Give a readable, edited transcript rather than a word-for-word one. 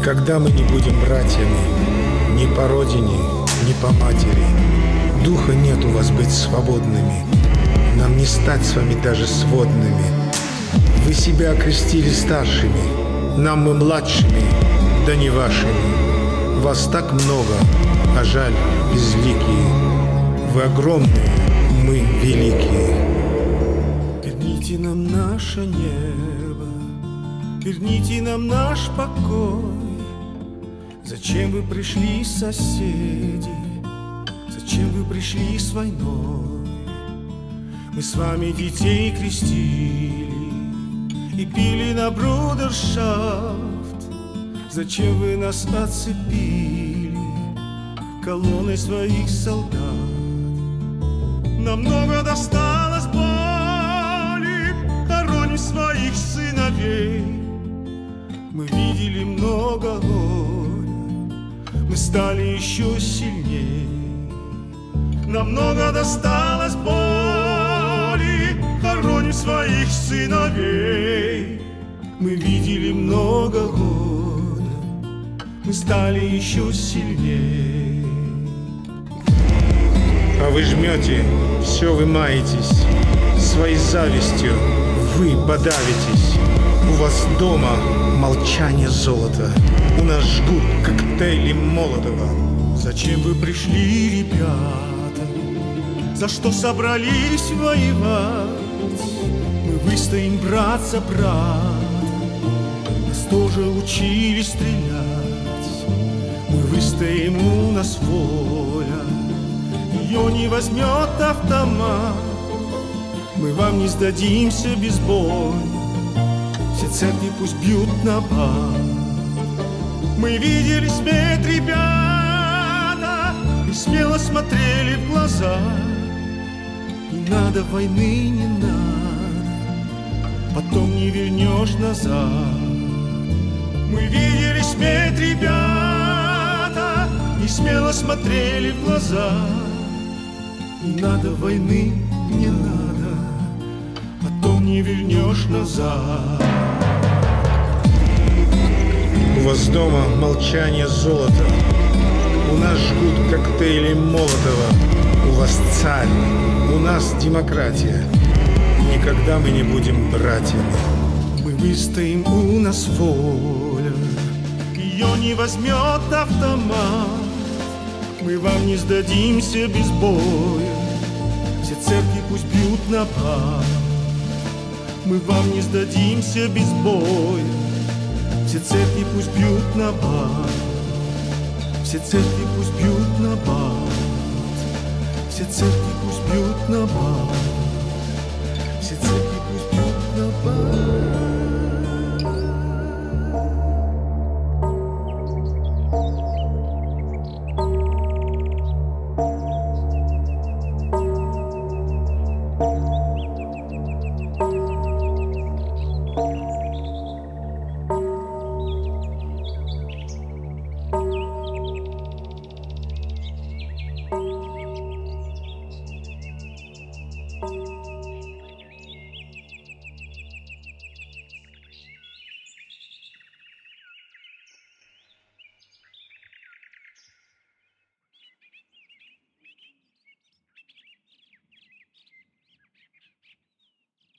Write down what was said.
Никогда мы не будем братьями, ни по родине, ни по матери. Духа нет у вас быть свободными, нам не стать с вами даже сводными. Вы себя окрестили старшими, нам мы младшими, да не вашими. Вас так много, а жаль, безликие. Вы огромные, мы великие. Верните нам наше небо, верните нам наш покой. Зачем вы пришли, соседи? Зачем вы пришли с войной? Мы с вами детей крестили и пили на брудершафт. Зачем вы нас оцепили колонной своих солдат? Нам много досталось боли, хороним своих сыновей. Мы видели много горя, мы стали еще сильнее. Нам много досталось боли, хороним своих сыновей. Мы видели много горя, мы стали еще сильнее. А вы жмете, все вы маетесь, своей завистью вы подавитесь. У вас дома молчание золота, у нас жгут коктейли Молотова. Зачем вы пришли, ребята? За что собрались воевать? Мы выстоим, брат за брата. Нас тоже учили стрелять. Мы выстоим, у нас воля, ее не возьмет автомат. Мы вам не сдадимся без боя, все церкви пусть бьют на бат. Мы видели смерть, ребята, и смело смотрели в глаза. Не надо войны, не надо, потом не вернешь назад. Мы видели смерть, ребята, и смело смотрели в глаза. Не надо войны, не надо, потом не вернешь назад. У вас дома молчание золота, у нас жгут коктейли Молотова. У вас царь, у нас демократия. Никогда мы не будем братьями. Мы выстоим, у нас воля, ее не возьмет автомат. Мы вам не сдадимся без боя, все церкви пусть бьют на бат. Мы вам не сдадимся без боя, все церкви пусть бьют на бат. Все церкви пусть бьют на бат. Все церкви пусть бьют на бат. Все церкви